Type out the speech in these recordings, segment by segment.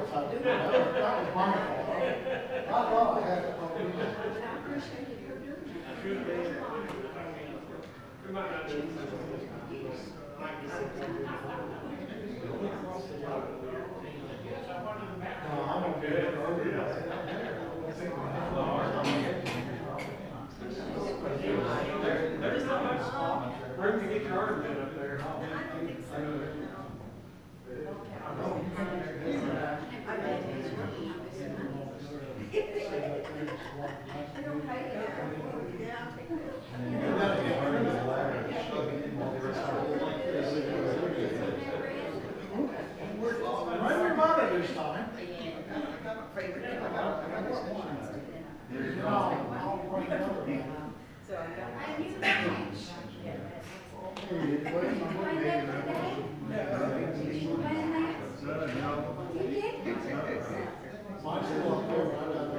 That was my fault. I thought I had it. We might not do it. I'm gonna get it early. There's not much room to get your arms in up there. Run your monitor this time. Mine's still up there, but I got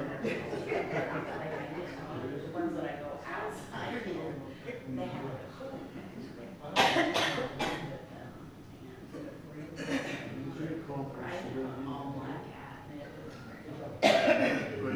The ones that I go outside in, they have all black cat, and it was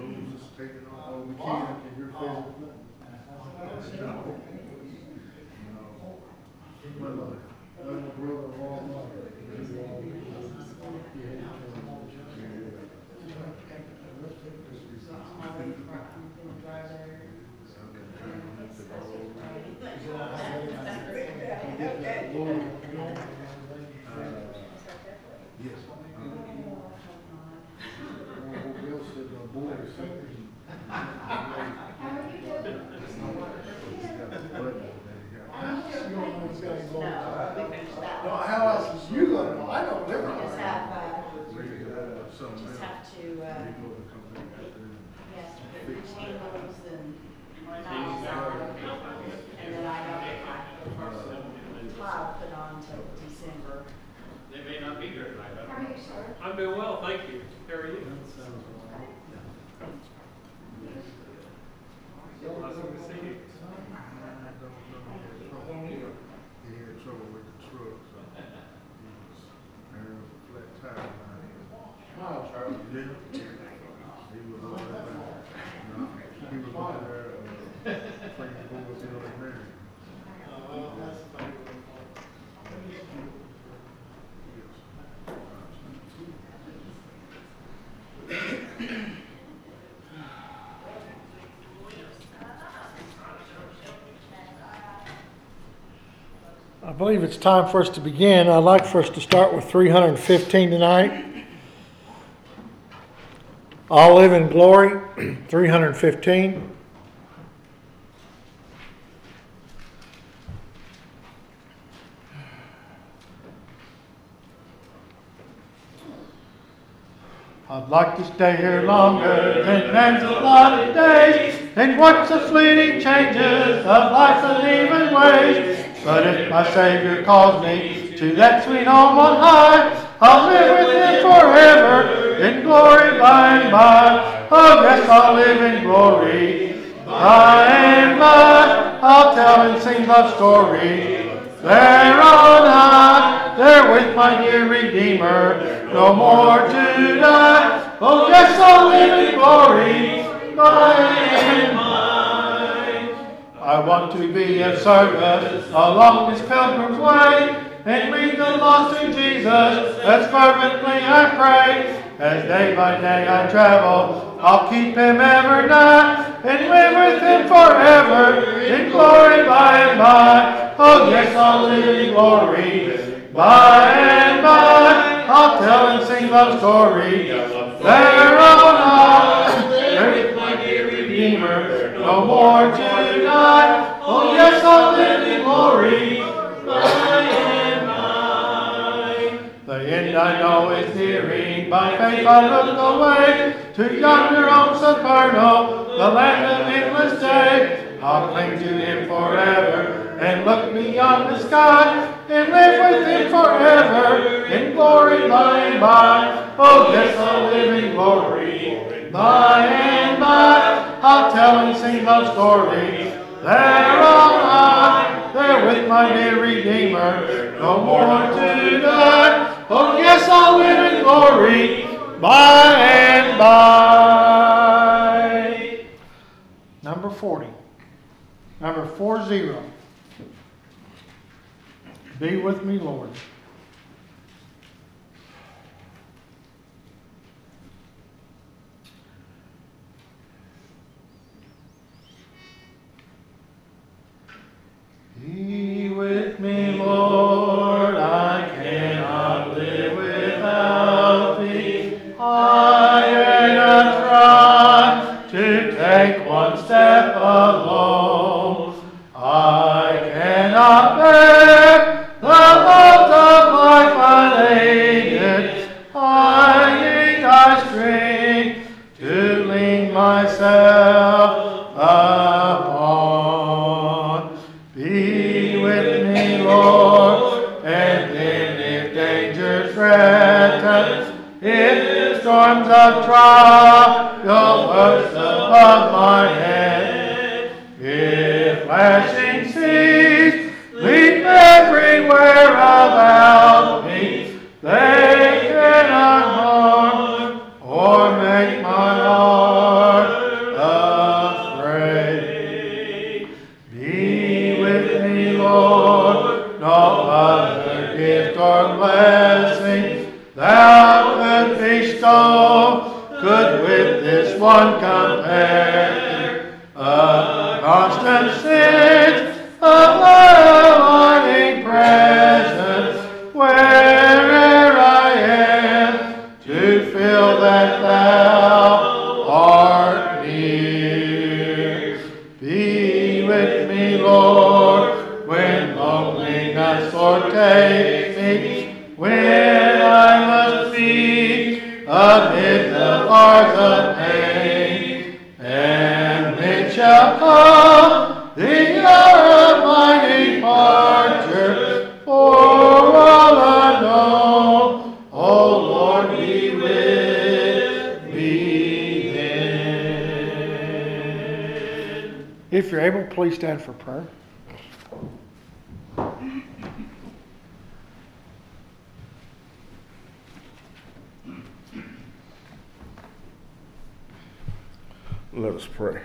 No, how else is you gonna know? I know everything. just have to, yes, put shingles and tiles on, and then I don't have tile put on till December. They may not be here tonight. How are you, sir? I'm doing well, thank you. How are you? Nice to see you. He had trouble with the truck, so there was a flat tire behind him. Smile, Charlie. Yeah. He was over there. No, he was over there, playing boys in the marriage. I believe it's time for us to begin. I'd like for us to start with 315 tonight. All live in glory, 315. I'd like to stay here longer than man's allotted days, and watch the fleeting changes of life's uneven ways. But if my Savior calls me to that sweet home on high, I'll live with Him forever in glory by and by. Oh yes, I'll live in glory by and by. I'll tell and sing love story there on high, there with my dear Redeemer, no more to die. Oh yes, I'll live in glory by and by. I want to be of service along this pilgrim's way, and lead the lost to Jesus as fervently I pray. As day by day I travel, I'll keep Him ever nigh, and live with Him forever in glory by and by. Oh yes, I'll live in glory by and by. I'll tell and sing love story there on high, there with my dear Redeemer, no more to die. Oh yes, I'll live in glory by and by. The end I know is nearing, by faith I look away to yonder home supernal, the land of endless day. I'll cling to Him forever and look beyond the sky, and live with Him forever in glory by and by. Oh yes, I'll live in glory by and by. I'll tell and sing love story there on high, there with my dear Redeemer, no more to die. Oh yes, I'll live in glory by and by. Number 40. Number 40. Be with me, Lord. Be with me, Lord, I cannot live without thee. I cannot try to take one step alone. I cannot bear the load of life unaided. I need thy strength to lean myself upon. Be with me, Lord, and then if danger threatens, if storms of trial burst above my head, if flashing seas leap everywhere about me, they cannot harm or make my heart afraid. Be with me, Lord, no other gift or blessing thou could bestow could with this one compare. A constant sense of abiding presence where'er I am, to feel that thou art near. Be with me, Lord, when loneliness o'ertakes me, when I must be amid the bars of pain, and when shall come the hour of my departure, for all unknown, O Lord, be with me then. If you're able, please stand for prayer. Let us pray.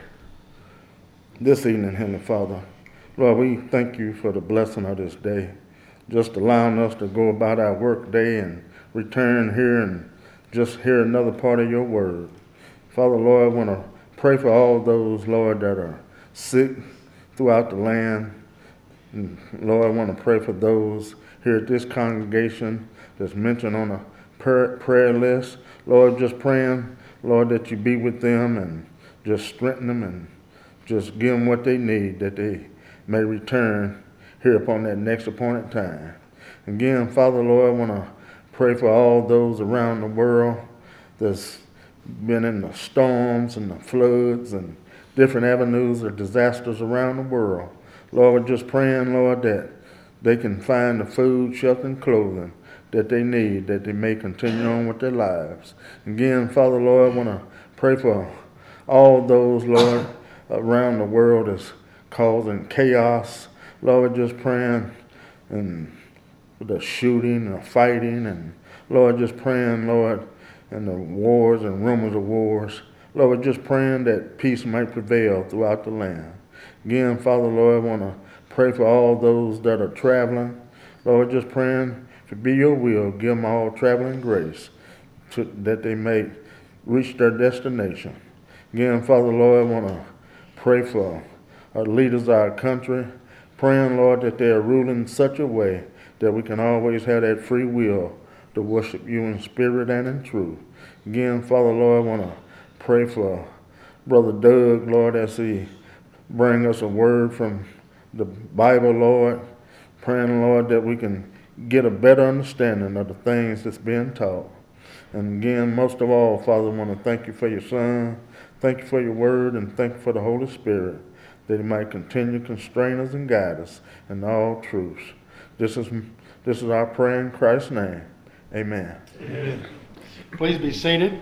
This evening, Heavenly Father, Lord, we thank you for the blessing of this day, just allowing us to go about our work day and return here and just hear another part of your word. Father, Lord, I want to pray for all those, Lord, that are sick throughout the land. And Lord, I want to pray for those here at this congregation that's mentioned on a prayer list. Lord, just praying, Lord, that you be with them and just strengthen them and just give them what they need, that they may return here upon that next appointed time. Again, Father, Lord, I want to pray for all those around the world that's been in the storms and the floods and different avenues of disasters around the world. Lord, we're just praying, Lord, that they can find the food, shelter, and clothing that they need, that they may continue on with their lives. Again, Father, Lord, I want to pray for all those, Lord, around the world that's causing chaos. Lord, we're just praying and the shooting and the fighting, and Lord, just praying, Lord, and the wars and rumors of wars. Lord, we're just praying that peace might prevail throughout the land. Again, Father, Lord, I want to pray for all those that are traveling. Lord, just praying, if it be your will, give them all traveling grace that they may reach their destination. Again, Father, Lord, I want to pray for our leaders of our country, praying, Lord, that they are ruling in such a way that we can always have that free will to worship you in spirit and in truth. Again, Father, Lord, I want to pray for Brother Doug, Lord, as he bring us a word from the Bible, Lord, praying, Lord, that we can get a better understanding of the things that's being taught. And again, most of all, Father, I want to thank you for your Son, thank you for your word, and thank you for the Holy Spirit, that he might continue to constrain us and guide us in all truths. This is our prayer in Christ's name. Amen. Amen. Please be seated.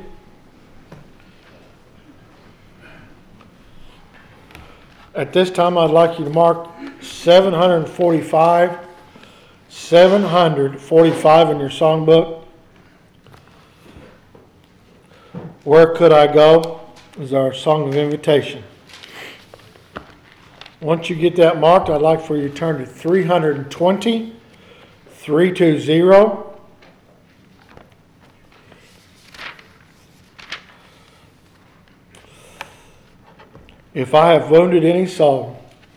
At this time, I'd like you to mark 745 in your songbook. Where Could I Go is our song of invitation. Once you get that marked, I'd like for you to turn to 320, 320. If I have wounded any soul,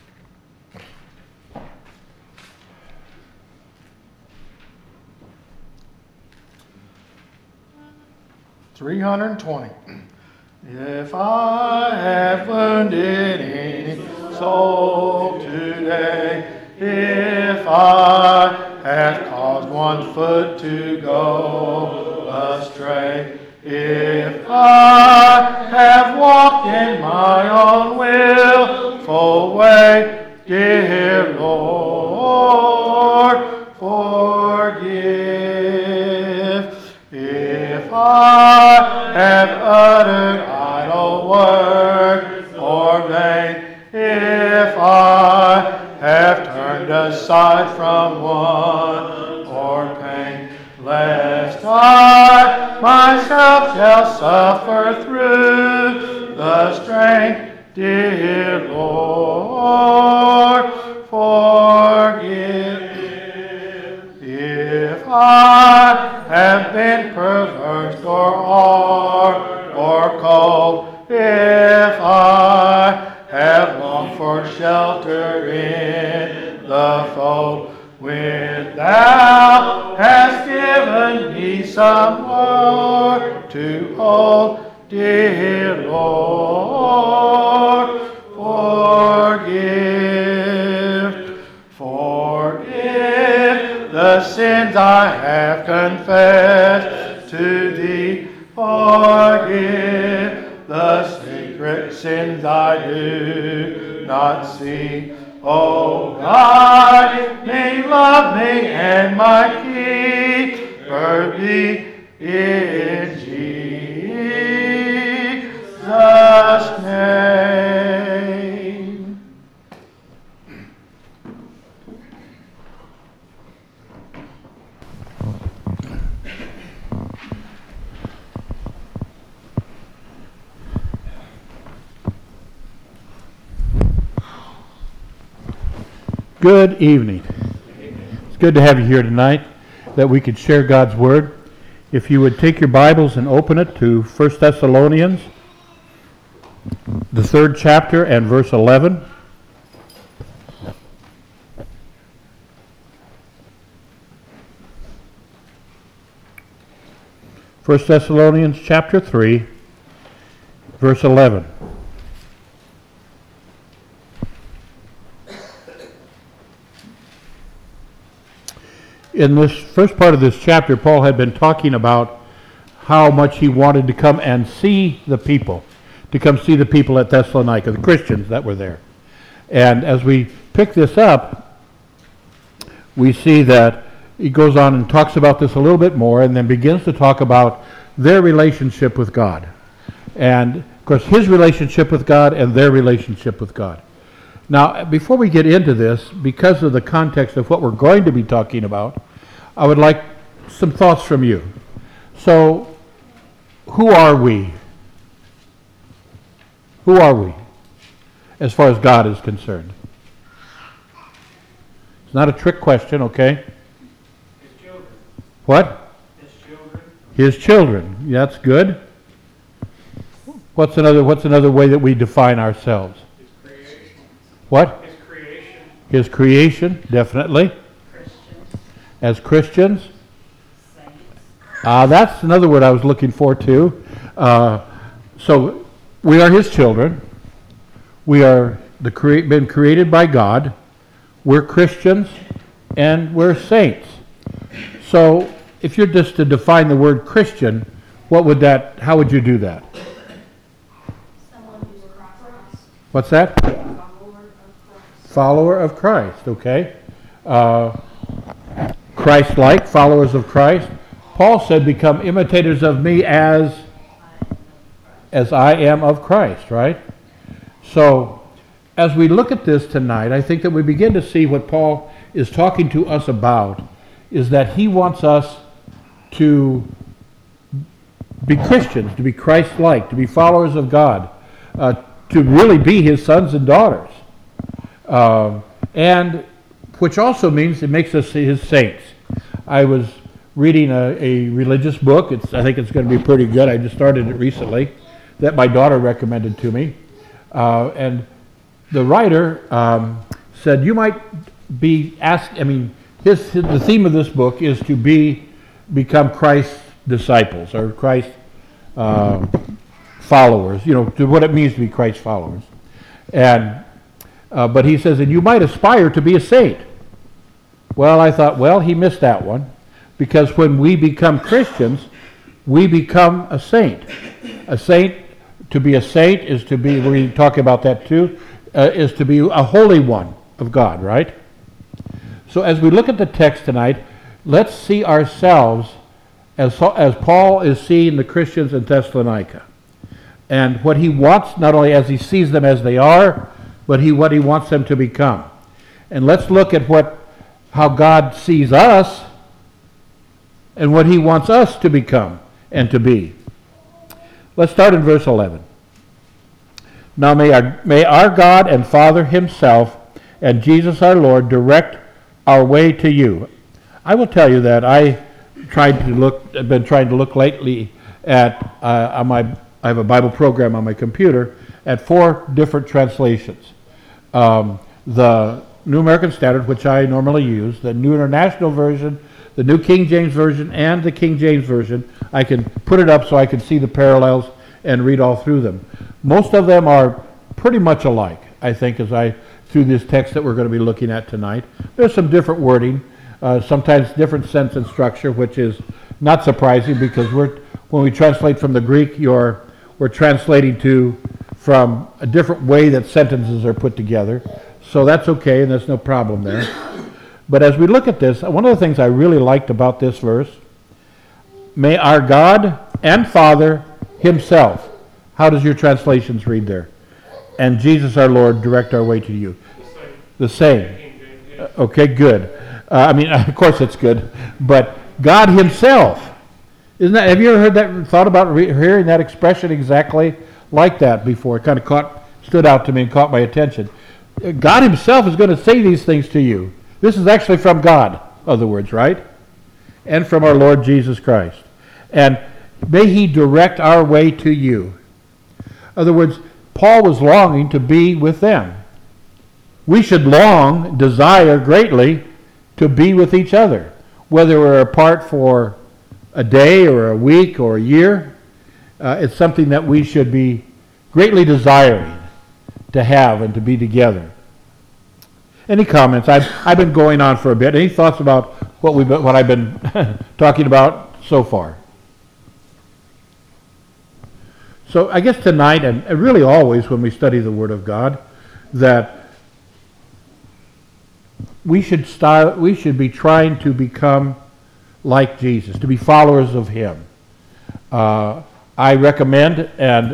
320. If I have wounded any soul today, if I have caused one foot to go astray, if I have walked in my own willful way, dear Lord, forgive. If I have uttered idle words or vain, if I have turned aside from one or pain, lest I myself shall suffer through the strain, dear Lord, forgive. If I have been perverse or hard or cold, if I have longed for shelter in the fold, when thou hast given me some more to hold, dear Lord, forgive. Forgive the sins I have confessed to thee. Forgive the secret sins I do not see. O God, may love me and my keeper be in Jesus' name. Good evening. It's good to have you here tonight, that we could share God's Word. If you would take your Bibles and open it to 1 Thessalonians, the 3rd chapter and verse 11. First Thessalonians chapter 3, verse 11. In this first part of this chapter, Paul had been talking about how much he wanted to come and see the people, to come see the people at Thessalonica, the Christians that were there. And as we pick this up, we see that he goes on and talks about this a little bit more, and then begins to talk about their relationship with God. And, of course, his relationship with God and their relationship with God. Now, before we get into this, because of the context of what we're going to be talking about, I would like some thoughts from you. So, who are we? Who are we, as far as God is concerned? It's not a trick question, okay? His children. What? His children. His children. That's good. What's another way that we define ourselves? His creation. What? His creation. His creation, definitely. Christians, As Christians. saints, That's another word I was looking for too. So we are his children. We are been created by God. We're Christians and we're saints. So if you're just to define the word Christian, how would you do that? someone who's Christ, What's that? Follower of Christ, okay. Christ-like, followers of Christ. Paul said, become imitators of me as I am of Christ, right? So, as we look at this tonight, I think that we begin to see what Paul is talking to us about, is that he wants us to be Christians, to be Christ-like, to be followers of God, to really be his sons and daughters. And which also means it makes us his saints. I was reading a religious book. I think it's going to be pretty good. I just started it recently, that my daughter recommended to me. And the writer said, you might be asked, the theme of this book is to become Christ's disciples or Christ followers, to what it means to be Christ followers. And but he says, and you might aspire to be a saint. Well, I thought, he missed that one, because when we become Christians, we become a saint. A saint, to be a saint is to be, we're going to talk about that too, is to be a holy one of God, right? So as we look at the text tonight, let's see ourselves as Paul is seeing the Christians in Thessalonica. And what he wants, not only as he sees them as they are, but what he wants them to become. And let's look at how God sees us and what he wants us to become and to be. Let's start in verse 11. Now may our God and Father himself and Jesus our Lord direct our way to you. I will tell you that I've been trying to look lately at, I have a Bible program on my computer, at 4 different translations. The New American Standard, which I normally use, the New International Version, the New King James Version, and the King James Version. I can put it up so I can see the parallels and read all through them. Most of them are pretty much alike, I think, through this text that we're going to be looking at tonight. There's some different wording, sometimes different sense and structure, which is not surprising, because when we translate from the Greek, we're translating from a different way that sentences are put together. So that's okay, and there's no problem there. But as we look at this, one of the things I really liked about this verse, may our God and Father himself, how does your translations read there? And Jesus our Lord direct our way to you. The same. Okay, good. Of course it's good. But God himself. Have you ever thought about hearing that expression exactly like that before? It kind of stood out to me and caught my attention. God himself is going to say these things to you. This is actually from God, other words, right? And from our Lord Jesus Christ. And may he direct our way to you. In other words, Paul was longing to be with them. We should desire greatly to be with each other, whether we're apart for a day or a week or a year. It's something that we should be greatly desiring to have and to be together. Any comments? I've been going on for a bit. Any thoughts about what I've been talking about so far? So I guess tonight, and really always when we study the Word of God, that we should be trying to become like Jesus, to be followers of him. I recommend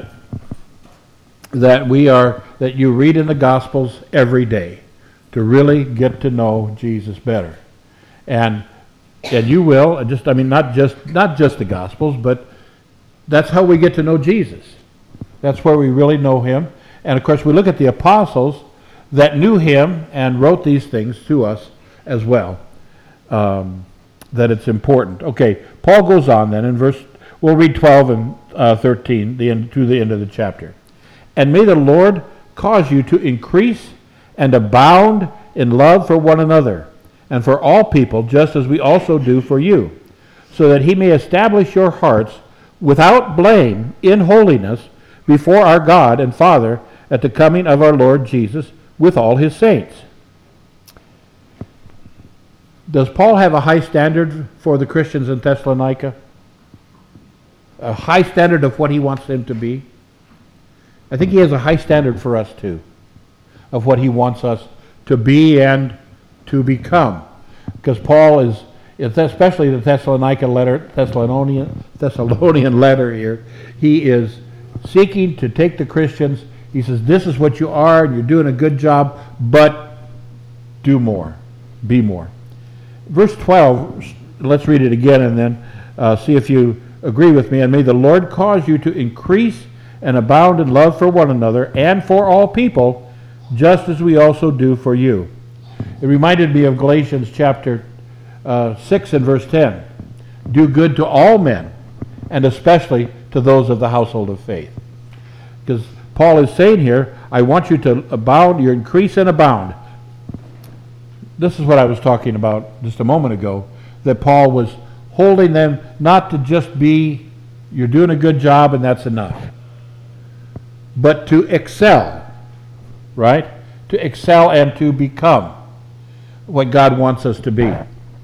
that you read in the Gospels every day to really get to know Jesus better, and you will. Not just the Gospels, but that's how we get to know Jesus. That's where we really know him. And of course, we look at the apostles that knew him and wrote these things to us as well. That it's important. Okay, Paul goes on then in we'll read 12 and 13 to the end of the chapter. And may the Lord cause you to increase and abound in love for one another and for all people, just as we also do for you, so that he may establish your hearts without blame in holiness before our God and Father at the coming of our Lord Jesus with all his saints. Does Paul have a high standard for the Christians in Thessalonica? A high standard of what he wants them to be? I think he has a high standard for us too, of what he wants us to be and to become. Because Paul is, especially the Thessalonian letter here, he is seeking to take the Christians. He says, this is what you are, and you're doing a good job, but do more, be more. Verse 12, let's read it again and then see if you agree with me, and may the Lord cause you to increase and abound in love for one another and for all people, just as we also do for you. It reminded me of Galatians chapter 6 and verse 10. Do good to all men, and especially to those of the household of faith. Because Paul is saying here, I want you to abound, you increase and abound. This is what I was talking about just a moment ago, that Paul was holding them not to just be, you're doing a good job and that's enough, but to excel, right? To excel and to become what God wants us to be.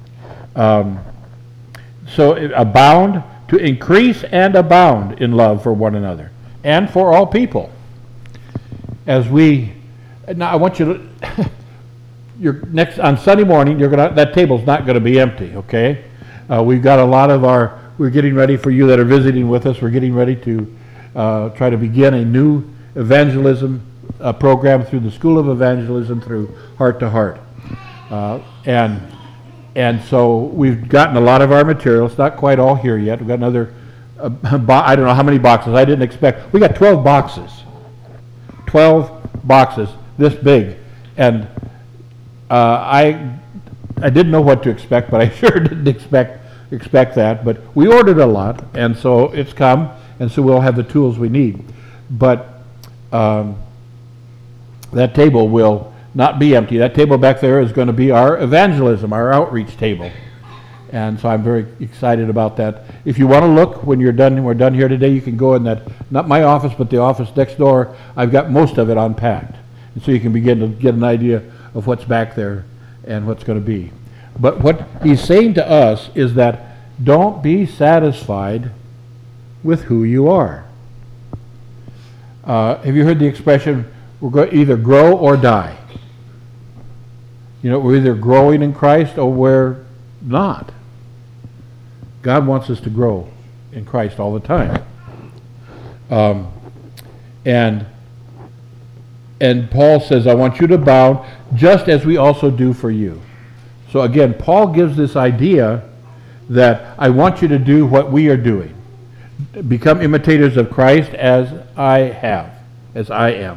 So abound, to increase and abound in love for one another and for all people. Now I want you to, on Sunday morning, that table's not going to be empty, okay? We've got a lot of we're getting ready for you that are visiting with us. We're getting ready to try to begin a new evangelism program through the School of Evangelism through Heart to Heart. And so we've gotten a lot of our material. It's not quite all here yet. We've got another, I don't know how many boxes. I didn't expect. We got 12 boxes. 12 boxes this big. And I didn't know what to expect, but I sure didn't expect that. But we ordered a lot, and so it's come, and so we'll have the tools we need. But that table will not be empty. That table back there is going to be our evangelism, our outreach table. And so I'm very excited about that. If you want to look when we're done here today, you can go in that, not my office, but the office next door. I've got most of it unpacked. And so you can begin to get an idea of what's back there and what's going to be. But what he's saying to us is that don't be satisfied with who you are. Have you heard the expression, we're going to either grow or die? You know, we're either growing in Christ or we're not. God wants us to grow in Christ all the time. And Paul says, I want you to abound just as we also do for you. So again, Paul gives this idea that I want you to do what we are doing. Become imitators of Christ as I am.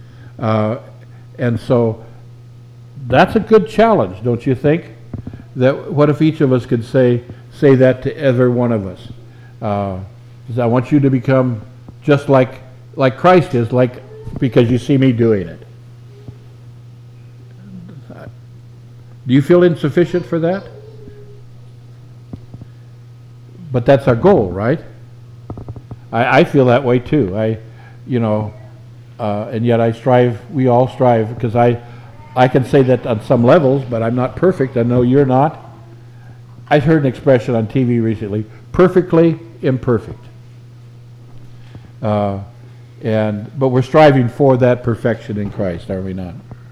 And so that's a good challenge, don't you think? That what if each of us could say that to every one of us? I want you to become just like Christ is, because you see me doing it. Do you feel insufficient for that? But that's our goal, right? I feel that way too. And yet I strive, we all strive, because I can say that on some levels, but I'm not perfect. I know you're not. I've heard an expression on TV recently, perfectly imperfect. But we're striving for that perfection in Christ, are we not?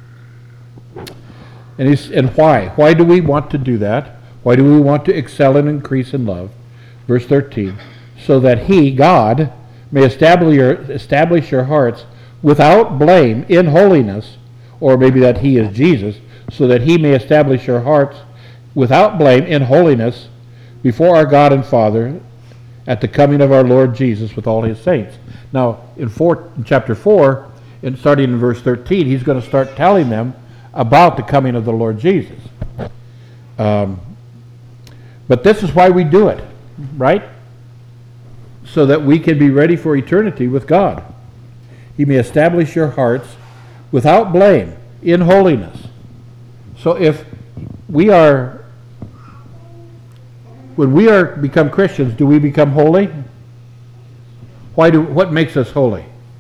And why? Why do we want to do that? Why do we want to excel and increase in love? Verse 13, so that He, God, may establish your hearts without blame in holiness, or maybe that He is Jesus, so that He may establish your hearts without blame in holiness before our God and Father at the coming of our Lord Jesus with all His saints. Now, in chapter 4, and starting in verse 13, he's going to start telling them about the coming of the Lord Jesus. But this is why we do it, right? So that we can be ready for eternity with God. He may establish your hearts without blame in holiness. So if we are, when we become Christians, do we become holy? What makes us holy?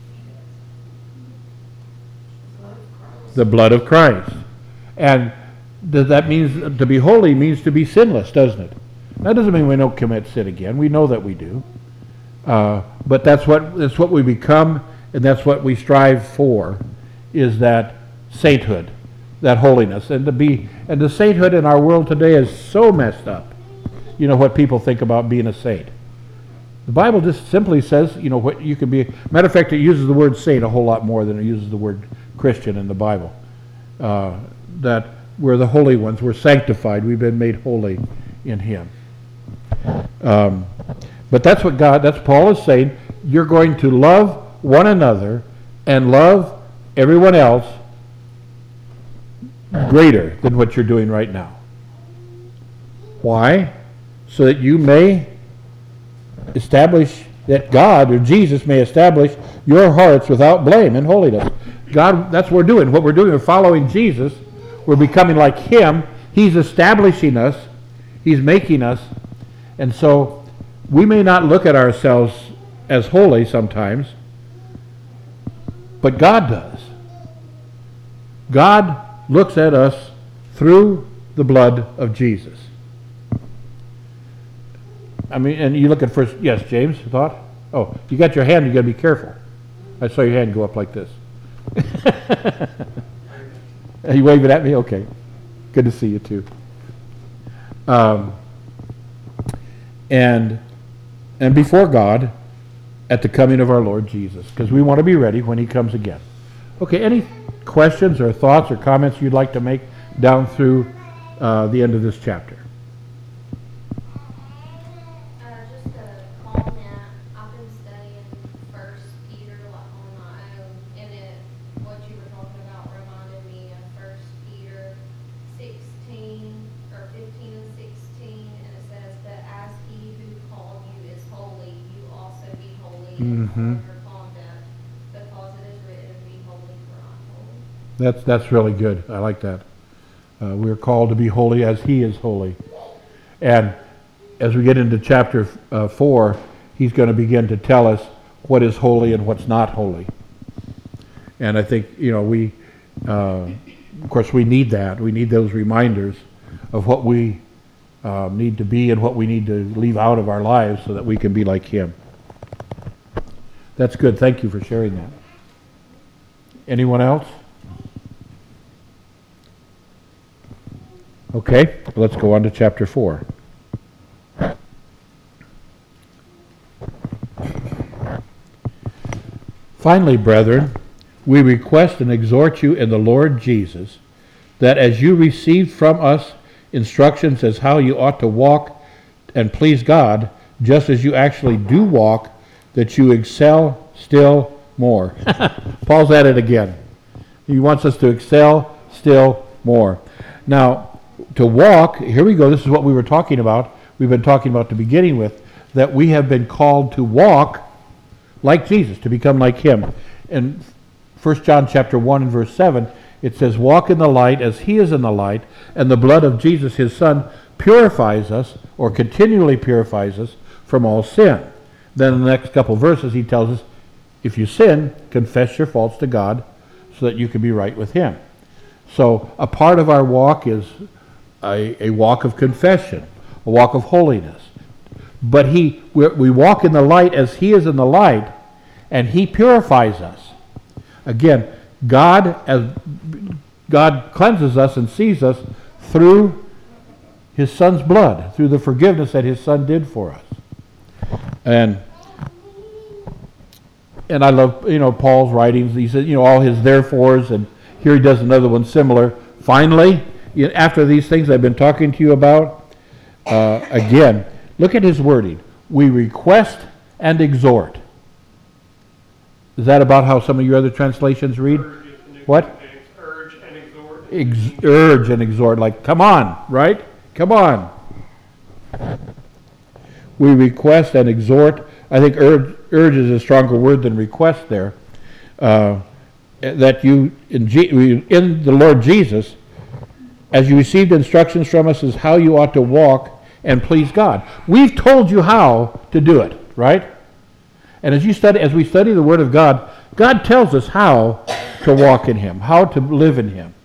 The blood of Christ. And that means to be holy means to be sinless, doesn't it? That doesn't mean we don't commit sin again. We know that we do. But that's what we become, and that's what we strive for, is that sainthood, that holiness. And the sainthood in our world today is so messed up. You know what people think about being a saint. The Bible just simply says, you know, what you can be. Matter of fact, it uses the word saint a whole lot more than it uses the word Christian in the Bible. That we're the holy ones, we're sanctified, we've been made holy in Him. But that's Paul is saying. You're going to love one another and love everyone else greater than what you're doing right now. Why? So that you may establish, that God or Jesus may establish your hearts without blame and holiness. God, that's what we're doing. What we're doing, we're following Jesus. We're becoming like Him. He's establishing us. He's making us. And so we may not look at ourselves as holy sometimes, but God does. God looks at us through the blood of Jesus. I mean, and you look at first, yes, James, thought? Oh, you got your hand, you got to be careful. I saw your hand go up like this. Are you waving at me? Okay. Good to see you too. And before God, at the coming of our Lord Jesus, because we want to be ready when He comes again. Okay, any questions or thoughts or comments you'd like to make down through the end of this chapter? Just a comment. I've been studying 1 Peter on my own, and what you were talking about reminded me of 1 Peter 16, or 15 and 16, and it says, "But as He who called you is holy, you also be holy in all your conduct, because it is written, be holy, for I am holy." That's really good. I like that. We're called to be holy as He is holy. And as we get into chapter 4, he's going to begin to tell us what is holy and what's not holy. And I think, we, of course, we need that. We need those reminders of what we need to be and what we need to leave out of our lives so that we can be like Him. That's good. Thank you for sharing that. Anyone else? Okay, let's go on to chapter 4. Finally, brethren, we request and exhort you in the Lord Jesus, that as you received from us instructions as how you ought to walk and please God, just as you actually do walk, that you excel still more. Paul's at it again. He wants us to excel still more. Now, to walk, here we go, this is what we were talking about. We've been talking about the beginning with, that we have been called to walk like Jesus, to become like Him. In 1 John chapter 1 and verse 7, it says, "Walk in the light as He is in the light, and the blood of Jesus, His Son, purifies us, or continually purifies us, from all sin." Then in the next couple verses, he tells us, if you sin, confess your faults to God, so that you can be right with Him. So a part of our walk is a walk of confession, a walk of holiness. But we walk in the light as He is in the light, and He purifies us. Again, God cleanses us and sees us through His Son's blood, through the forgiveness that His Son did for us. And I love, Paul's writings. He says, all his therefores, and here he does another one similar. Finally, after these things I've been talking to you about, again, look at his wording. We request and exhort. Is that about how some of your other translations read? What? Urge and exhort. Urge and exhort, like, come on, right? Come on. We request and exhort. I think urge is a stronger word than request there. That you, in the Lord Jesus, as you received instructions from us, is how you ought to walk and please God. We've told you how to do it, right? And as we study the Word of God, God tells us how to walk in Him, how to live in Him.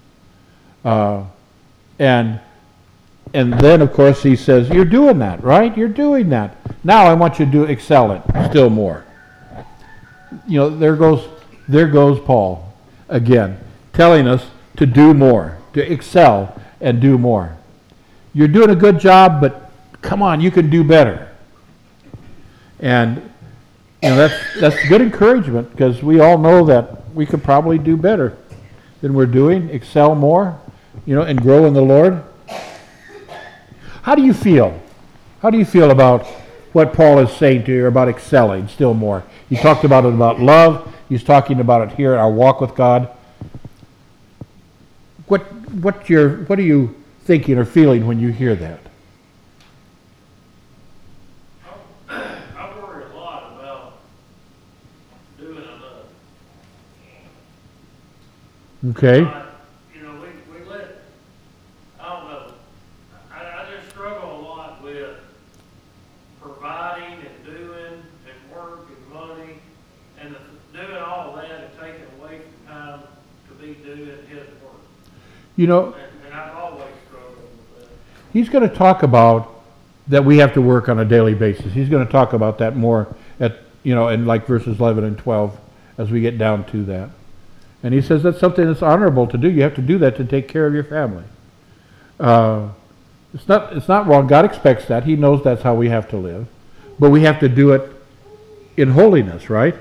And then, of course, He says, you're doing that, right? You're doing that. Now I want you to excel it still more. There goes Paul again, telling us to do more, to excel and do more. You're doing a good job, but come on, you can do better. And that's good encouragement, because we all know that we could probably do better than we're doing, excel more, and grow in the Lord. How do you feel? How do you feel about what Paul is saying to you about excelling still more. He talked about it about love. He's talking about it here, our walk with God. What are you thinking or feeling when you hear that? I worry a lot about doing enough. Okay. You know, we let, I don't know, I just struggle a lot with providing and doing and work and money and doing all that and taking away from time to be doing his work. You know, And I've always struggled with that. he's going to talk about that we have to work on a daily basis. He's going to talk about that more in like verses 11 and 12 as we get down to that. And he says that's something that's honorable to do. You have to do that to take care of your family. It's not wrong. God expects that. He knows that's how we have to live. But we have to do it in holiness, right?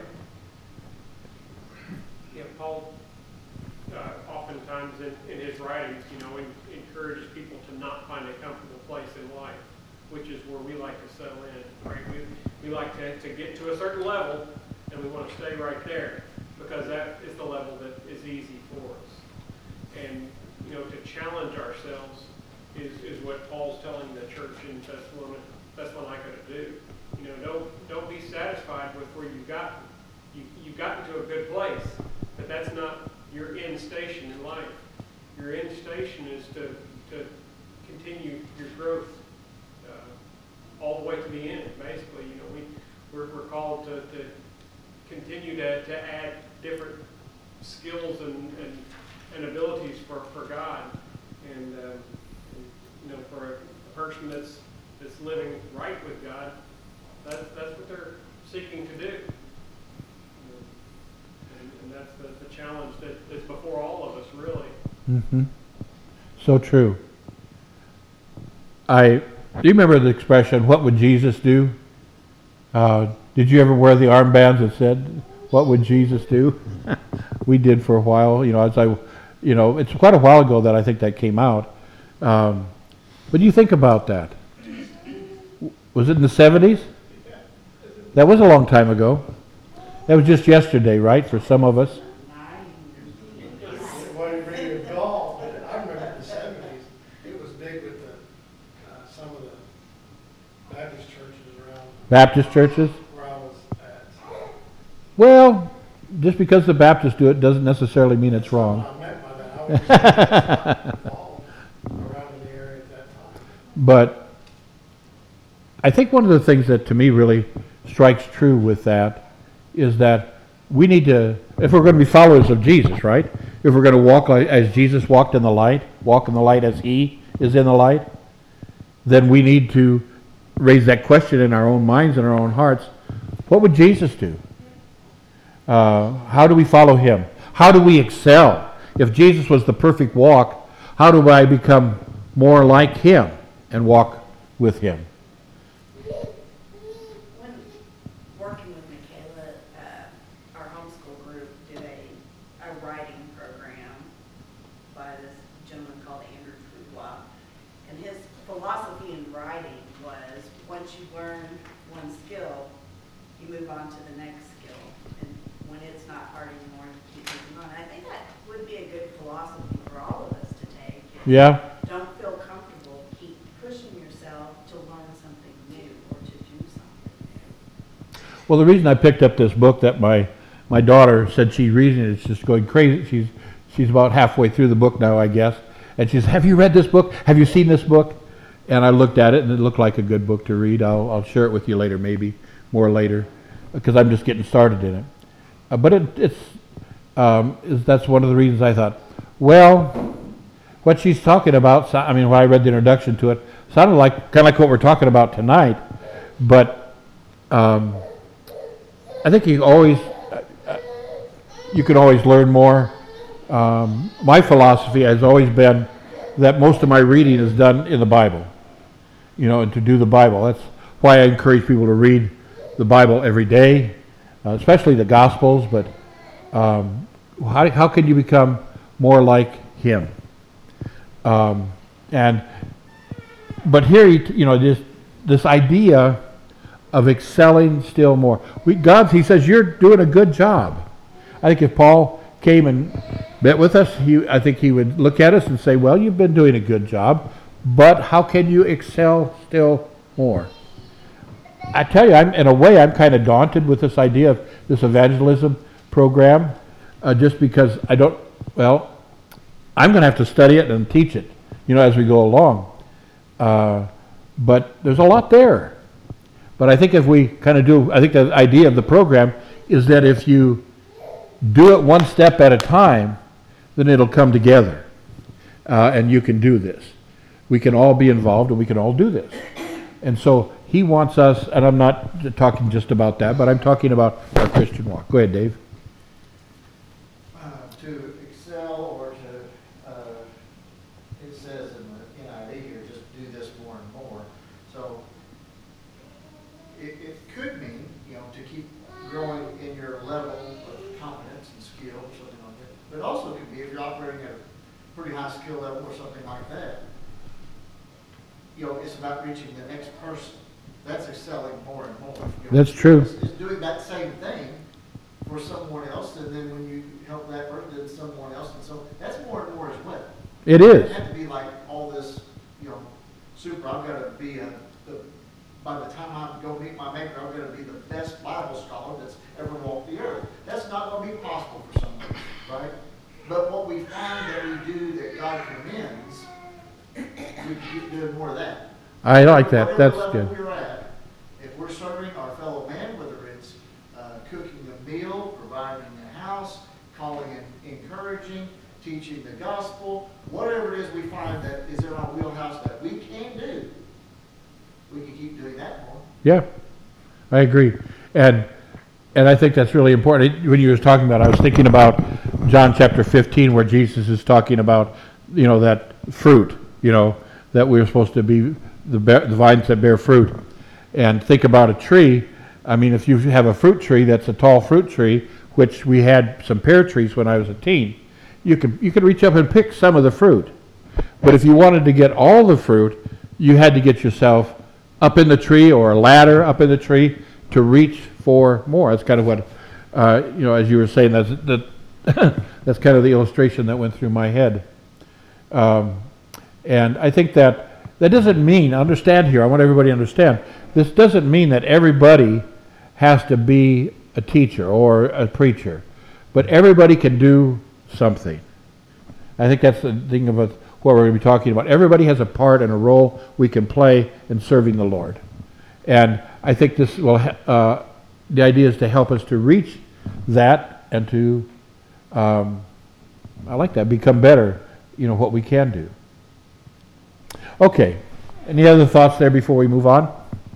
Yeah, Paul, oftentimes in his writings, encourages people to not find a comfortable place in life, which is where we like to settle in, right? We like to get to a certain level, and we want to stay right there, because that is the level that is easy for us. And, to challenge ourselves is what Paul's telling the church in Thessalonica to do. Don't be satisfied with where you've gotten. You've gotten to a good place, but that's not your end station in life. Your end station is to continue your growth all the way to the end. Basically, we're called to continue to add different skills and abilities for God, and for a person that's living right with God, that's what they're seeking to do. And that's the challenge that's before all of us, really. Mm-hmm. So true. Do you remember the expression, what would Jesus do? Did you ever wear the armbands that said, what would Jesus do? We did for a while, it's quite a while ago that I think that came out. But you think about that. Was it in the 70s? That was a long time ago. That was just yesterday, right, for some of us? It wasn't really a golf, but I remember in the 70s, it was big with some of the Baptist churches around Baptist churches? where I was at. Well, just because the Baptists do it doesn't necessarily mean it's wrong. I meant by that, I was just around in the area at that time. But I think one of the things that to me really strikes true with that is that we need to, if we're going to be followers of Jesus, right? If we're going to walk as Jesus walked in the light, walk in the light as he is in the light, then we need to raise that question in our own minds and our own hearts. What would Jesus do? How do we follow him? How do we excel? If Jesus was the perfect walk, how do I become more like him and walk with him? When working with Michaela, our homeschool group did a writing program by this gentleman called Andrew Kudwa. And his philosophy in writing was, once you learn one skill, you move on to the next skill. And when it's not hard anymore, you keep moving on. I think that would be a good philosophy for all of us to take. Yeah? Don't feel comfortable, keep pushing yourself to learn something new or to do something new. Well, the reason I picked up this book that my daughter said she's reading it, it's just going crazy. She's about halfway through the book now, I guess. And she says, have you read this book? Have you seen this book? And I looked at it, and it looked like a good book to read. I'll share it with you later, maybe more later, because I'm just getting started in it. But that's one of the reasons I thought, well, what she's talking about, when I read the introduction to it, sounded like kind of like what we're talking about tonight. But I think you can always learn more. My philosophy has always been that most of my reading is done in the Bible, and to do the Bible. That's why I encourage people to read the Bible every day, especially the Gospels. But how can you become more like him? But here, this idea of excelling still more. He says, you're doing a good job. I think if Paul came and met with us, I think he would look at us and say, well, you've been doing a good job, but how can you excel still more? I tell you, in a way, I'm kind of daunted with this idea of this evangelism program, just because I'm going to have to study it and teach it, as we go along. But there's a lot there. But I think if we kind of I think the idea of the program is that if you do it one step at a time, then it'll come together. And you can do this. We can all be involved and we can all do this. And so he wants us, and I'm not talking just about that, but I'm talking about our Christian walk. Go ahead, Dave. To excel or to, it says in the NIV here, just do this more and more. So it could mean, to keep growing in your level of competence and skill or something like that. But it also could be if you're operating at a pretty high skill level or something like that. It's about reaching the next person. That's excelling more and more. That's true. It's doing that same thing for someone else, and then when you help that person, then someone else, and so that's more and more as well. It It is. doesn't have to be like all this, super. I've got to be by the time I go meet my maker, I've got to be the best Bible scholar that's ever walked the earth. That's not going to be possible for someone, right? But what we find that we do that God commends, we keep doing more of that. I like that. That's Whatever level good. we're at, if we're serving our fellow man, whether it's cooking a meal, providing a house, calling and encouraging, teaching the gospel, whatever it is we find that is in our wheelhouse that we can do, we can keep doing that more. Yeah, I agree. And I think that's really important. When you were talking about it, I was thinking about John chapter 15, where Jesus is talking about, that fruit, that we're supposed to be the vines that bear fruit. And think about a tree. I mean, if you have a fruit tree that's a tall fruit tree, which we had some pear trees when I was a teen, you could reach up and pick some of the fruit. But if you wanted to get all the fruit, you had to get yourself up in the tree or a ladder up in the tree to reach for more. That's kind of what, as you were saying, that's kind of the illustration that went through my head. And I think that doesn't mean, understand here, I want everybody to understand, this doesn't mean that everybody has to be a teacher or a preacher, but everybody can do something. I think that's the thing about what we're going to be talking about. Everybody has a part and a role we can play in serving the Lord. And I think this will, the idea is to help us to reach that and to, I like that, become better, what we can do. Okay, any other thoughts there before we move on?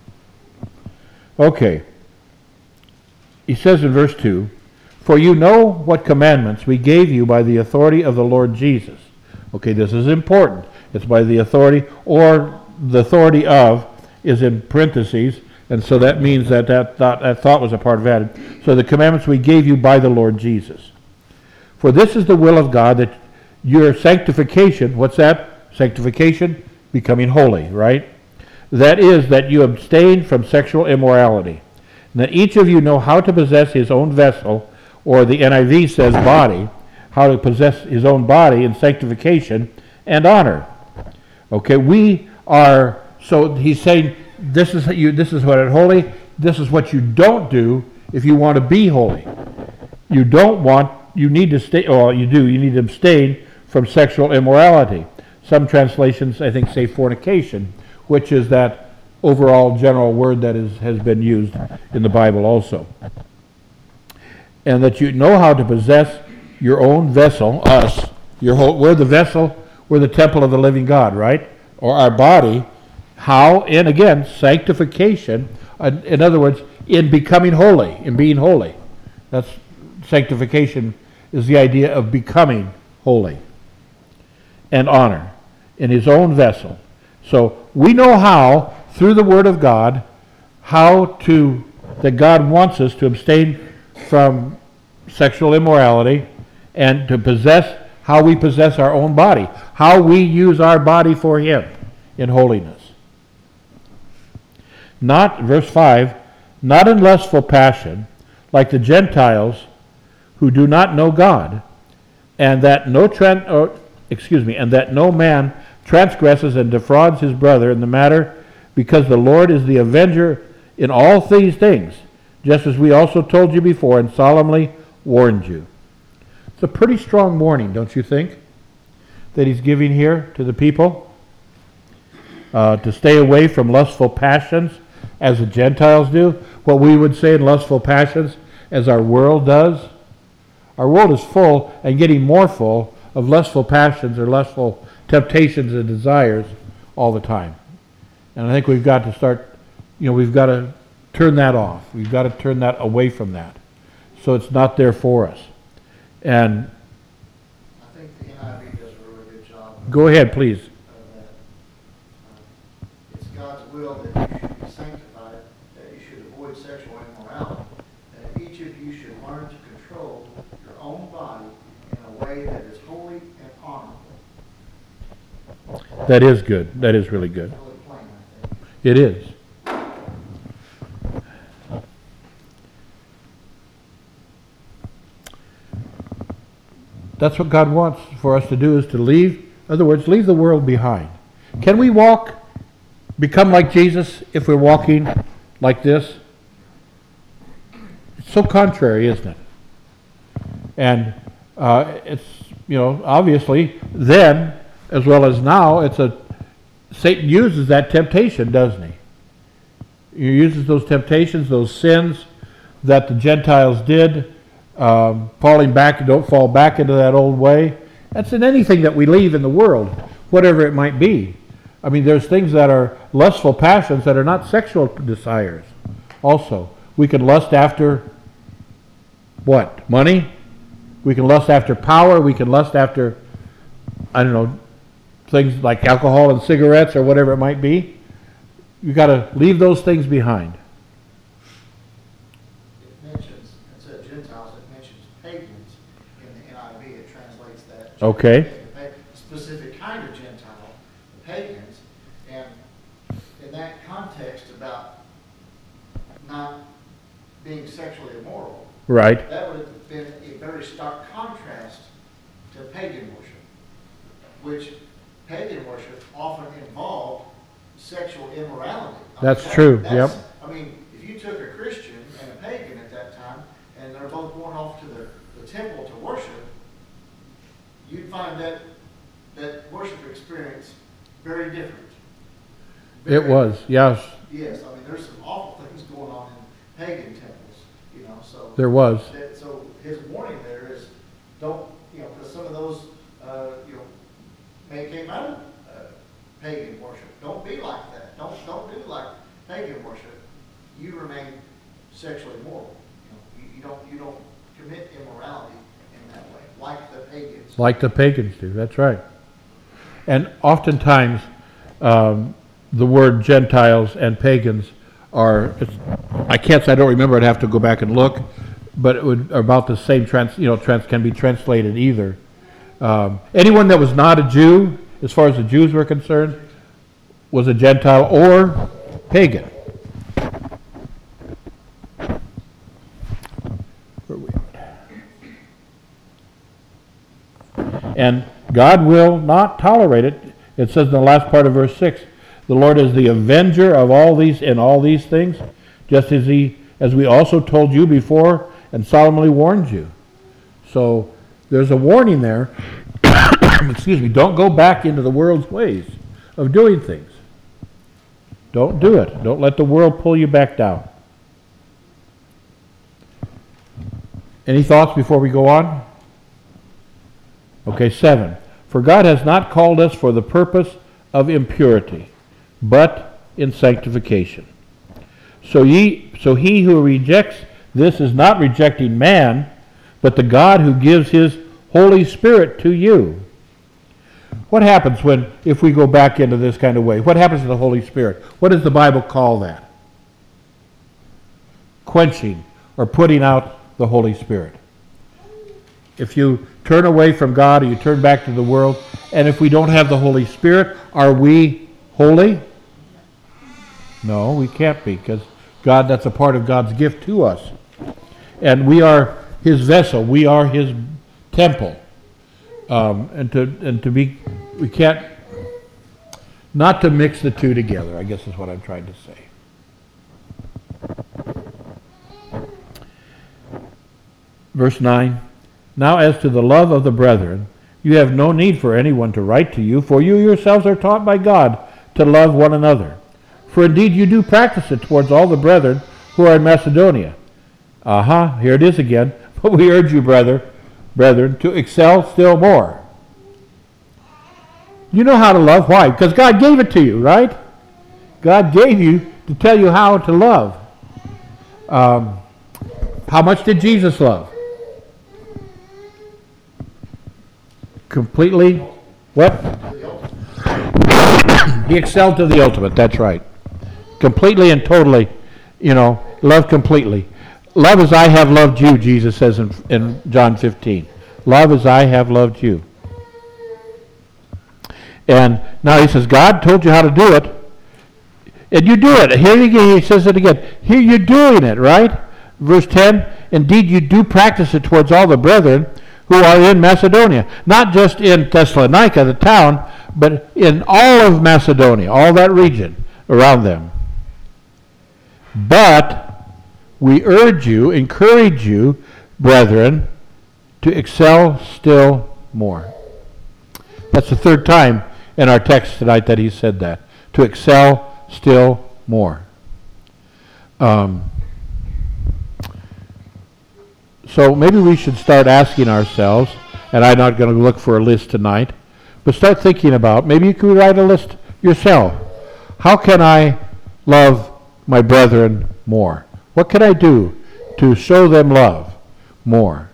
Okay. He says in verse 2, "For you know what commandments we gave you by the authority of the Lord Jesus." Okay, this is important. It's by the authority, or the authority of is in parentheses, and so that means that thought was a part of that. So the commandments we gave you by the Lord Jesus. "For this is the will of God, that your sanctification," what's that? Sanctification, becoming holy, right? "That is, that you abstain from sexual immorality, and that each of you know how to possess his own vessel," or the NIV says body, how to possess his own body in sanctification and honor. Okay, so he's saying, this is what is holy, this is what you don't do if you want to be holy. You need to abstain from sexual immorality. Some translations, I think, say fornication, which is that overall general word that has been used in the Bible also. "And that you know how to possess your own vessel," us, we're the vessel, we're the temple of the living God, right? Or our body. How? And again, sanctification, in other words, in becoming holy, in being holy. That's sanctification, is the idea of becoming holy. And honor, in his own vessel. So we know how, through the Word of God, that God wants us to abstain from sexual immorality and to possess, how we possess our own body, how we use our body for him in holiness. Not, verse 5, not in lustful passion, like the Gentiles who do not know God, and that no man transgresses and defrauds his brother in the matter, because the Lord is the avenger in all these things, just as we also told you before and solemnly warned you. It's a pretty strong warning, don't you think, that he's giving here to the people? To stay away from lustful passions, as the Gentiles do. What we would say in lustful passions, as our world does. Our world is full, and getting more full, of lustful passions or lustful temptations and desires all the time. And I think we've got to start, we've got to turn that off. We've got to turn that away from that, so it's not there for us. And I think the NIV does a really good job. Go ahead, please. Of that. It's God's will that you should be sanctified, that you should avoid sexual immorality, that each of you should learn to control your own body in a way that is holy and honorable. That is good. That is really good. It's really plain, I think. It is. That's what God wants for us to do, is to leave, in other words, leave the world behind. Can we become like Jesus if we're walking like this? It's so contrary, isn't it? And it's, obviously, then, as well as now, Satan uses that temptation, doesn't he? He uses those temptations, those sins that the Gentiles did, don't fall back into that old way. That's in anything that we leave in the world, whatever it might be. I mean, there's things that are lustful passions that are not sexual desires. Also, we can lust after what? Money? We can lust after power. We can lust after, things like alcohol and cigarettes or whatever it might be. You've got to leave those things behind. It mentions, instead of Gentiles, it mentions pagans in the NIV. It translates that. Okay. A specific kind of Gentile, the pagans, and in that context about not being sexually immoral, Right. that would have been a very stark contrast to pagan worship, which pagan worship often involved sexual immorality. That's true, yep. I mean, if you took a Christian and a pagan at that time, and they're both going off to the temple to worship, you'd find that worship experience very different. It was, yes. Yes, I mean, there's some awful things going on in pagan temples, so. There was. So his warning there is, don't, because some of those, may came out of pagan worship. Don't be like that. Don't do like pagan worship. You remain sexually moral. You don't commit immorality in that way, like the pagans. Like the pagans do, that's right. And oftentimes, the word Gentiles and pagans I can't say, I don't remember, I'd have to go back and look, but it would about the same can be translated either. Anyone that was not a Jew, as far as the Jews were concerned, was a Gentile or pagan. Where are we at? And God will not tolerate it. It says in the last part of verse 6, the Lord is the avenger of all these things, just as we also told you before and solemnly warned you. So there's a warning there. Excuse me. Don't go back into the world's ways of doing things. Don't do it. Don't let the world pull you back down. Any thoughts before we go on? Okay, 7. For God has not called us for the purpose of impurity, but in sanctification. So he who rejects this is not rejecting man, but the God who gives his Holy Spirit to you. What happens if we go back into this kind of way? What happens to the Holy Spirit? What does the Bible call that? Quenching or putting out the Holy Spirit. If you turn away from God or you turn back to the world, and if we don't have the Holy Spirit, are we holy? No, we can't be, because God, that's a part of God's gift to us. And we are his vessel. We are his temple. We can't, not to mix the two together, I guess is what I'm trying to say. Verse 9, now as to the love of the brethren, you have no need for anyone to write to you, for you yourselves are taught by God to love one another. For indeed you do practice it towards all the brethren who are in Macedonia. Here it is again. But we urge you, brethren, to excel still more. You know how to love. Why? Because God gave it to you, right? God gave you to tell you how to love. How much did Jesus love? Completely, what? He excelled to the ultimate, that's right. Completely and totally, love completely. Love as I have loved you, Jesus says in John 15. Love as I have loved you. And now he says, God told you how to do it, and you do it. Here he says it again. Here you're doing it, right? Verse 10, indeed you do practice it towards all the brethren who are in Macedonia. Not just in Thessalonica, the town, but in all of Macedonia, all that region around them. But we urge you, encourage you, brethren, to excel still more. That's the third time in our text tonight that he said that. To excel still more. So maybe we should start asking ourselves, and I'm not going to look for a list tonight, but start thinking about, maybe you could write a list yourself. How can I love my brethren more? What can I do to show them love more?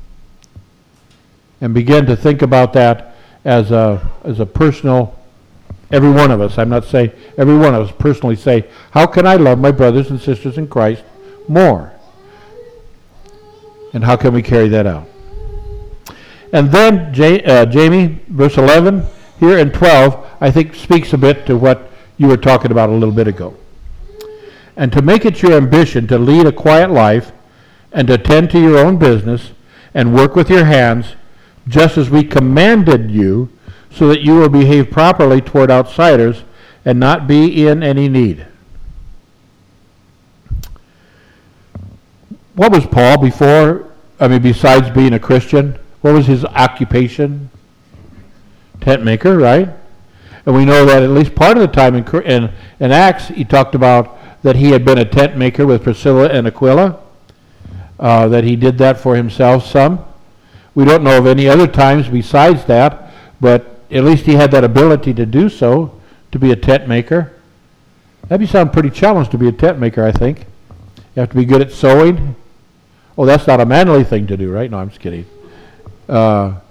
And begin to think about that as a personal, every one of us, I'm not saying, every one of us personally say, how can I love my brothers and sisters in Christ more? And how can we carry that out? And then Jamie, verse 11, here and 12, I think speaks a bit to what you were talking about a little bit ago. And to make it your ambition to lead a quiet life and to attend to your own business and work with your hands, just as we commanded you, so that you will behave properly toward outsiders and not be in any need. What was Paul besides being a Christian? What was his occupation? Tent maker, right? And we know that at least part of the time in Acts, he talked about that he had been a tent maker with Priscilla and Aquila, that he did that for himself some. We don't know of any other times besides that, but at least he had that ability to do so, to be a tent maker. That'd sound pretty challenged to be a tent maker, I think. You have to be good at sewing. Oh, that's not a manly thing to do, right? No, I'm just kidding. But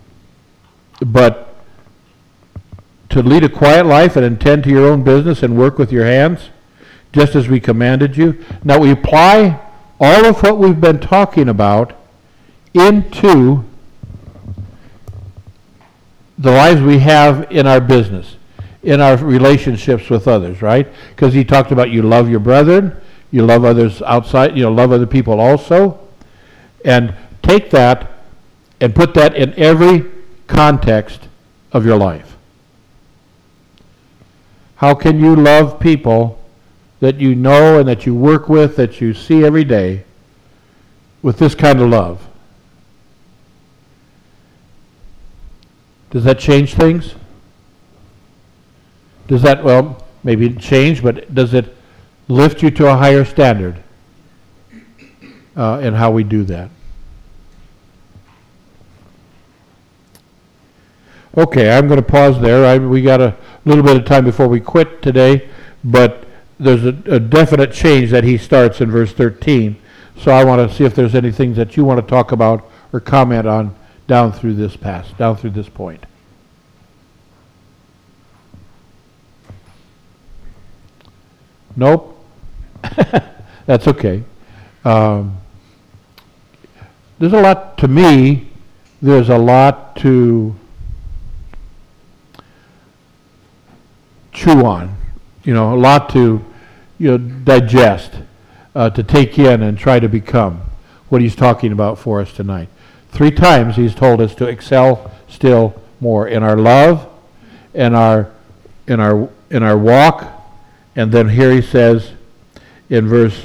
to lead a quiet life and attend to your own business and work with your hands, just as we commanded you. Now we apply all of what we've been talking about into the lives we have in our business, in our relationships with others, right? Because he talked about you love your brethren, you love others outside, love other people also. And take that and put that in every context of your life. How can you love people that you know and that you work with, that you see every day, with this kind of love? Does that change things? Does that, maybe change, but does it lift you to a higher standard in how we do that? Okay, I'm going to pause there. We got a little bit of time before we quit today, but there's a definite change that he starts in verse 13. So I want to see if there's anything that you want to talk about or comment on down through this point. Nope. That's okay. There's a lot to me. There's a lot to chew on. A lot to digest to take in and try to become what he's talking about for us tonight. 3 times he's told us to excel still more in our love, in our walk, and then here he says in verse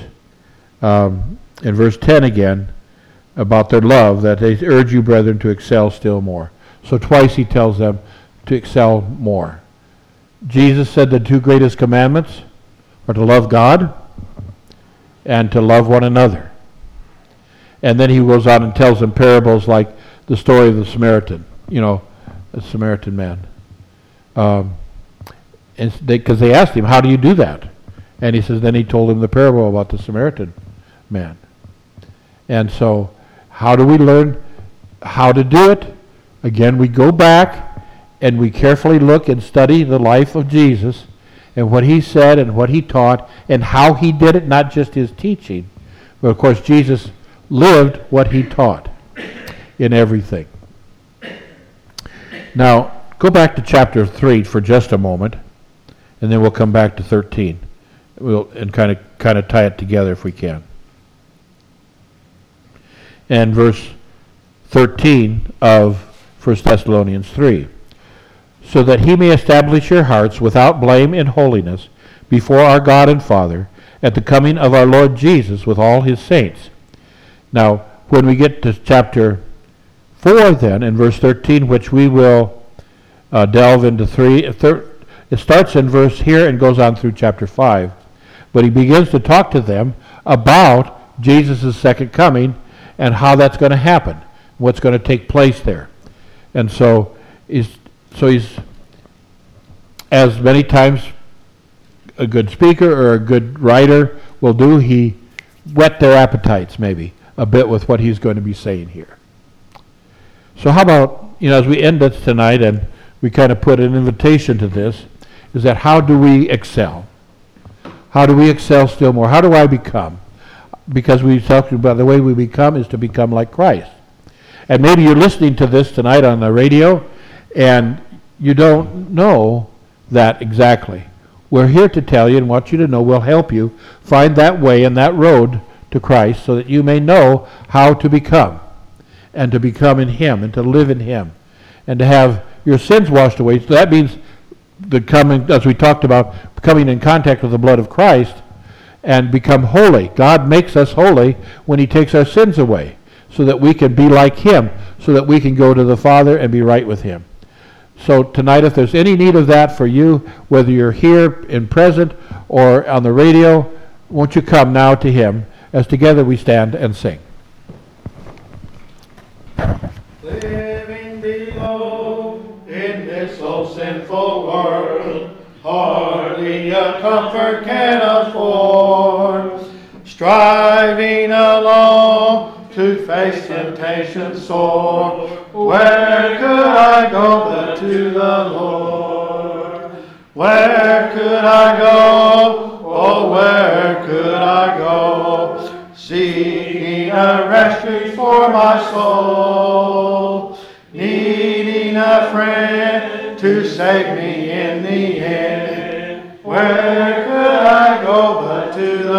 10 again about their love, that they urge you, brethren, to excel still more. So twice he tells them to excel more. Jesus said the 2 greatest commandments are to love God and to love one another. And then he goes on and tells them parables like the story of the Samaritan, the Samaritan man. Because they asked him, how do you do that? And he says, then he told him the parable about the Samaritan man. And so, how do we learn how to do it? Again, we go back and we carefully look and study the life of Jesus and what he said and what he taught and how he did it, not just his teaching. But of course, Jesus lived what he taught in everything. Now, go back to chapter 3 for just a moment, and then we'll come back to 13. And kind of tie it together if we can. And verse 13 of 1 Thessalonians 3. So that he may establish your hearts without blame in holiness before our God and Father at the coming of our Lord Jesus with all his saints. Now, when we get to chapter 4 then, in verse 13, which we will delve into it starts in verse here and goes on through chapter 5. But he begins to talk to them about Jesus' second coming and how that's going to happen, what's going to take place there. And so he's, as many times a good speaker or a good writer will do, he whet their appetites maybe a bit with what he's going to be saying here. So how about, as we end this tonight and we kind of put an invitation to this, is that how do we excel? How do we excel still more? How do I become? Because we talked about the way we become is to become like Christ. And maybe you're listening to this tonight on the radio and you don't know that exactly. We're here to tell you and want you to know, we'll help you find that way and that road to Christ so that you may know how to become and to become in him and to live in him and to have your sins washed away. So that means as we talked about, coming in contact with the blood of Christ and become holy. God makes us holy when he takes our sins away so that we can be like him, so that we can go to the Father and be right with him. So tonight, if there's any need of that for you, whether you're here in present or on the radio, won't you come now to him as together we stand and sing. Living below in this old sinful world, hardly a comfort can afford. Striving along to face temptation sore, where could I go but to the Lord? Where could I go? Oh, where could I go? Seeking a refuge for my soul, needing a friend to save me in the end. Where could I go but to the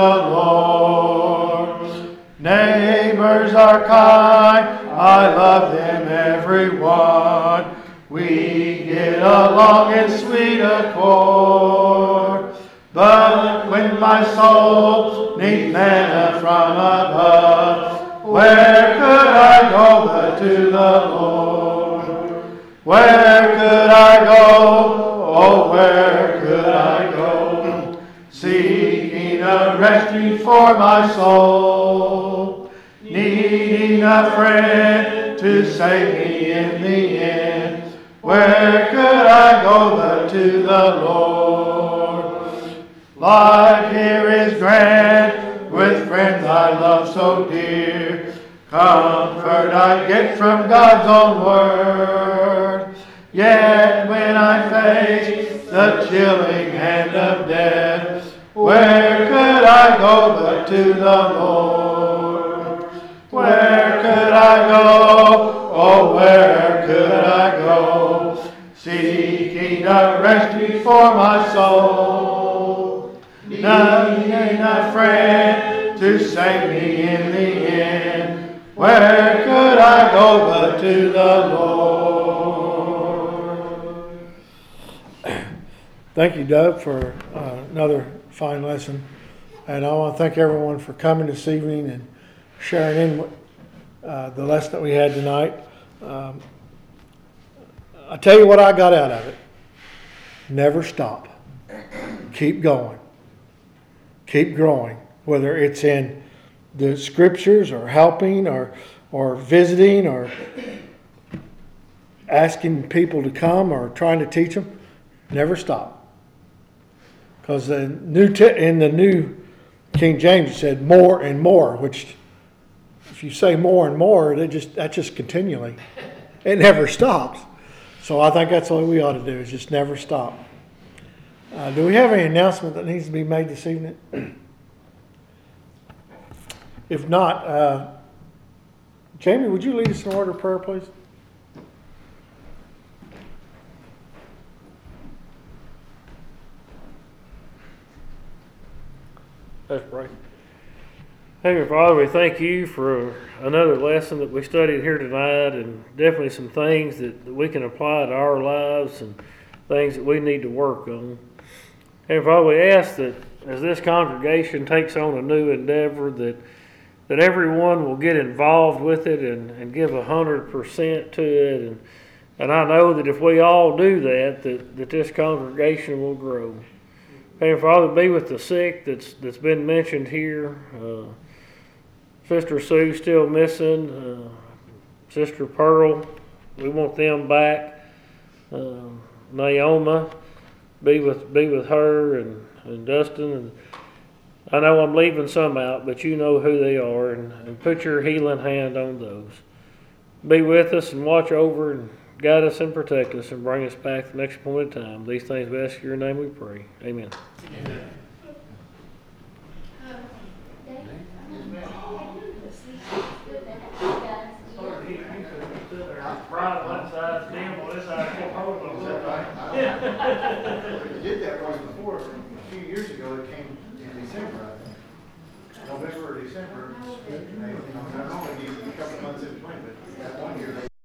Lord? Neighbors are kind, I love them every one. We get along in sweet accord. But when my soul needs manna from above, where could I go but to the Lord? Where could I go? Oh, where could I go? Seeking a refuge for my soul, needing a friend to save me in the end. Where could I go but to the Lord? Life here is grand, with friends I love so dear. Comfort I get from God's own word. Yet when I face the chilling hand of death, where could I go but to the Lord? Where could I go? Oh, where could I go? Seeking a refuge for my soul, needing a friend to save me in the end. Where could I go but to the Lord? Thank you, Doug, for another fine lesson. And I want to thank everyone for coming this evening and sharing in the lesson that we had tonight. I'll tell you what I got out of it. Never stop. Keep going. Keep growing. Whether it's in the scriptures or helping or visiting or asking people to come or trying to teach them, never stop. Because in the New King James it said more and more, which if you say more and more, that's just continually. It never stops. So I think that's what we ought to do, is just never stop. Do we have any announcement that needs to be made this evening? If not, Jamie, would you lead us in a word of prayer, please? Let's pray. Heavenly Father, we thank you for another lesson that we studied here tonight, and definitely some things that we can apply to our lives and things that we need to work on. Heavenly Father, we ask that as this congregation takes on a new endeavor, that everyone will get involved with it and give 100% to it. And I know that if we all do that this congregation will grow. Heavenly Father, be with the sick that's been mentioned here. Sister Sue still missing. Sister Pearl, we want them back. Naoma, be with her and Dustin. And I know I'm leaving some out, but you know who they are, and put your healing hand on those. Be with us and watch over and guide us and protect us and bring us back the next point in time. These things we ask in your name we pray. Amen. Brian on one side, Tim on this side, Tim Howard on this side. We did that once before, a few years ago, it came in December, I think. November or December. They, you know, normally a couple months in between, but that one year they